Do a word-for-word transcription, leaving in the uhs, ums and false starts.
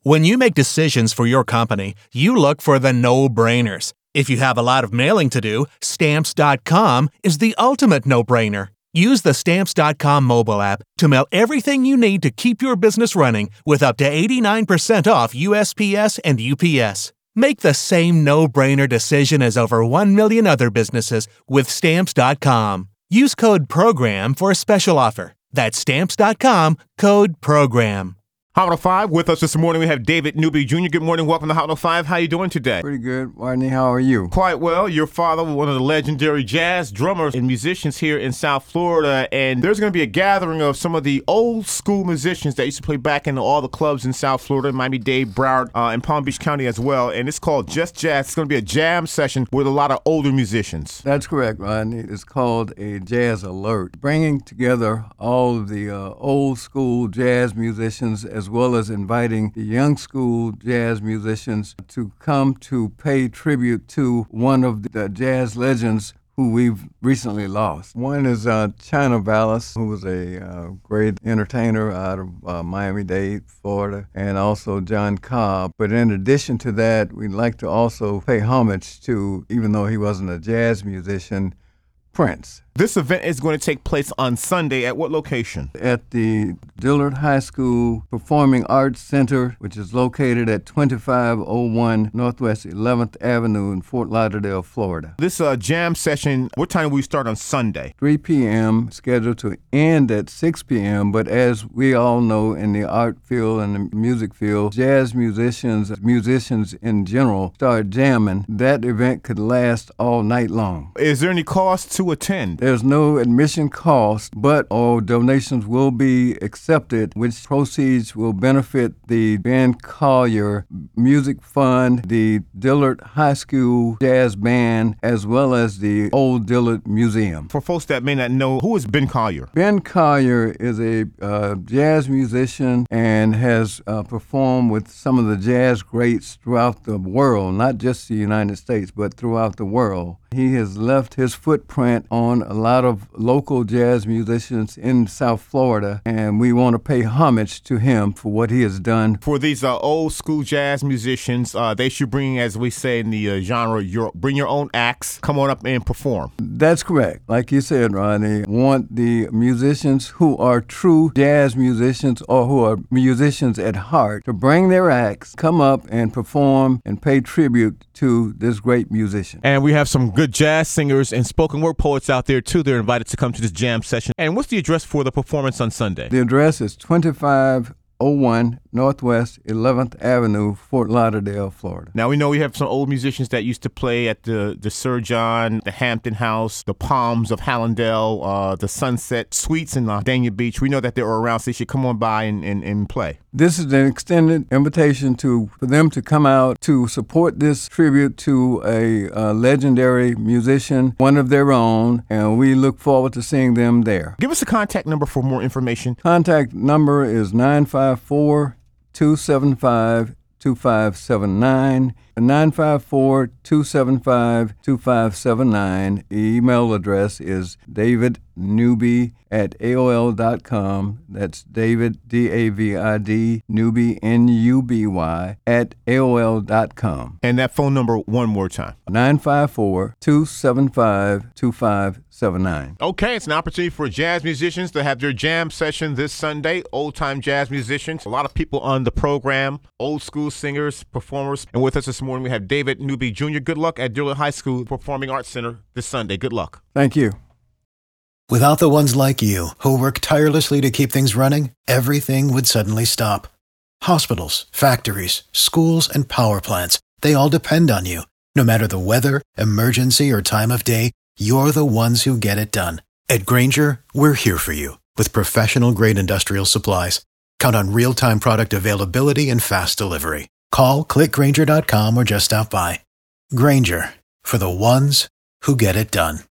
When you make decisions for your company, you look for the no-brainers. If you have a lot of mailing to do, Stamps dot com is the ultimate no-brainer. Use the Stamps dot com mobile app to mail everything you need to keep your business running with up to eighty-nine percent off U S P S and U P S. Make the same no-brainer decision as over one million other businesses with Stamps dot com. Use code PROGRAM for a special offer. That's Stamps dot com, code PROGRAM. Hot oh five with us this morning. We have David Newby Junior Good morning. Welcome to Hot oh five. How are you doing today? Pretty good. Rodney, how are you? Quite well. Your father was one of the legendary jazz drummers and musicians here in South Florida, and there's going to be a gathering of some of the old school musicians that used to play back in all the clubs in South Florida, Miami-Dade, Broward, uh, and Palm Beach County as well, and it's called Just Jazz. It's going to be a jam session with a lot of older musicians. That's correct, Rodney. It's called a Jazz Alert, bringing together all of the uh, old school jazz musicians as well as inviting the young school jazz musicians to come to pay tribute to one of the jazz legends who we've recently lost. One is uh, China Vallis, who was a uh, great entertainer out of uh, Miami-Dade, Florida, and also John Cobb. But in addition to that, we'd like to also pay homage to, even though he wasn't a jazz musician, Prince. This event is going to take place on Sunday at what location? At the Dillard High School Performing Arts Center, which is located at twenty-five oh one Northwest eleventh Avenue in Fort Lauderdale, Florida. This uh, jam session, what time will we start on Sunday? three p.m., scheduled to end at six p.m., but as we all know in the art field and the music field, jazz musicians, musicians in general, start jamming. That event could last all night long. Is there any cost to attend? There's no admission cost, but all donations will be accepted, which proceeds will benefit the Ben Collier Music Fund, the Dillard High School Jazz Band, as well as the Old Dillard Museum. For folks that may not know, who is Ben Collier? Ben Collier is a uh, jazz musician and has uh, performed with some of the jazz greats throughout the world, not just the United States, but throughout the world. He has left his footprint on a lot of local jazz musicians in South Florida, and we want to pay homage to him for what he has done. For these uh, old school jazz musicians, uh, they should bring, as we say in the uh, genre, your, bring your own acts, come on up and perform. That's correct. Like you said, Ronnie, want the musicians who are true jazz musicians or who are musicians at heart to bring their acts, come up and perform and pay tribute to this great musician. And we have some good jazz singers and spoken word poets out there too. They're invited to come to this jam session. And what's the address for the performance on Sunday? The address is twenty-five oh one Northwest eleventh Avenue, Fort Lauderdale, Florida. Now, we know we have some old musicians that used to play at the, the Sir John, the Hampton House, the Palms of Hallandale, uh, the Sunset Suites in uh, Dania Beach. We know that they're around, so they should come on by and, and, and play. This is an extended invitation to for them to come out to support this tribute to a uh, legendary musician, one of their own, and we look forward to seeing them there. Give us a contact number for more information. Contact number is nine five four, two seven five, two five seven nine, nine five four, two seven five, two five seven nine. The email address is david newby at A O L dot com. That's David, D A V I D, Newby, N U B Y, at A O L dot com. And that phone number one more time. nine five four, two seven five, two five seven nine. Okay, it's an opportunity for jazz musicians to have their jam session this Sunday. Old-time jazz musicians. A lot of people on the program, old school singers, performers. And with us this morning, we have David Newby Junior Good luck at Dillard High School Performing Arts Center this Sunday. Good luck. Thank you. Without the ones like you, who work tirelessly to keep things running, everything would suddenly stop. Hospitals, factories, schools, and power plants, they all depend on you. No matter the weather, emergency, or time of day, you're the ones who get it done. At Grainger, we're here for you with professional-grade industrial supplies. Count on real-time product availability and fast delivery. Call, click Grainger dot com, or just stop by. Grainger, for the ones who get it done.